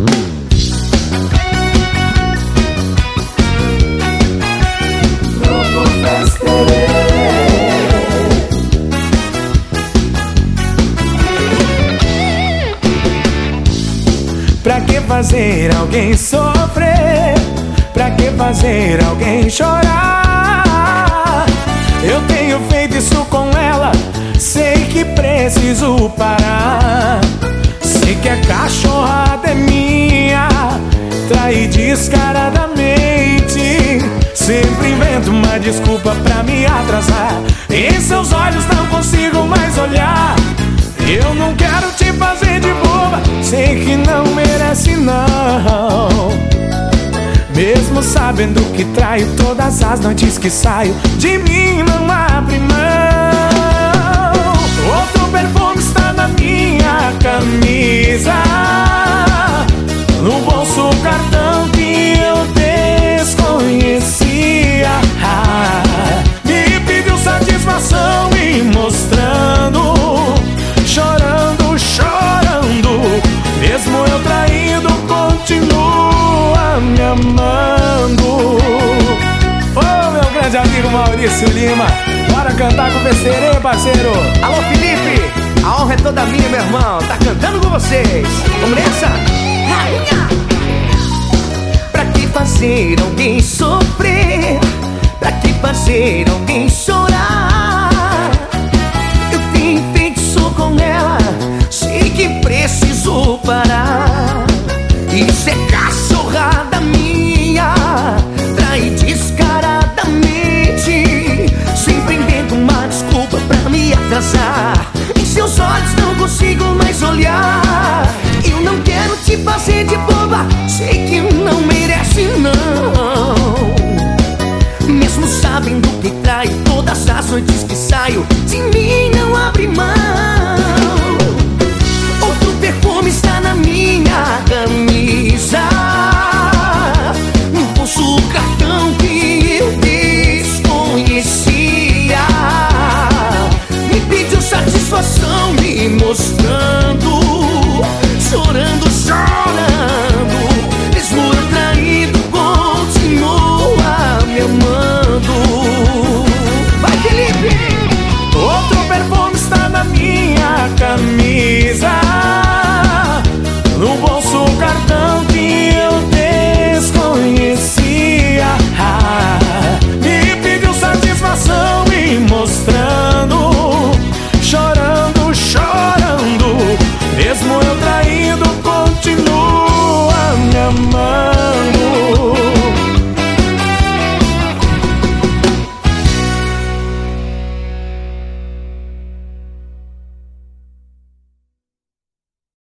Pra que fazer alguém sofrer? Pra que fazer alguém chorar? Eu tenho feito isso com ela, sei que preciso parar. Sei que a cachorrada é minha, trai descaradamente. Sempre invento uma desculpa pra me atrasar. Em seus olhos não consigo mais olhar. Eu não quero te fazer de boba, sei que não merece não. Mesmo sabendo que traio, todas as noites que saio, de mim não abre mão. Outro perfume está na minha camisa, no bolso o cartão que eu desconhecia. Me pediu satisfação e mostrando, chorando, chorando. Mesmo eu traído, continua me amando. Ô, meu grande amigo Maurício Lima, bora cantar com o besteira, parceiro. Alô, Felipe, a honra é toda minha, meu irmão. Tá cantando com vocês. Vamos nessa? Rainha! Pra que fazer alguém sofrer? Pra que fazer alguém chorar? Eu tenho feito isso com ela, sei que preciso parar. Isso é cachorrada minha, trai descaradamente. Sempre invento uma desculpa pra me atrasar. Em seus olhos não consigo mais olhar.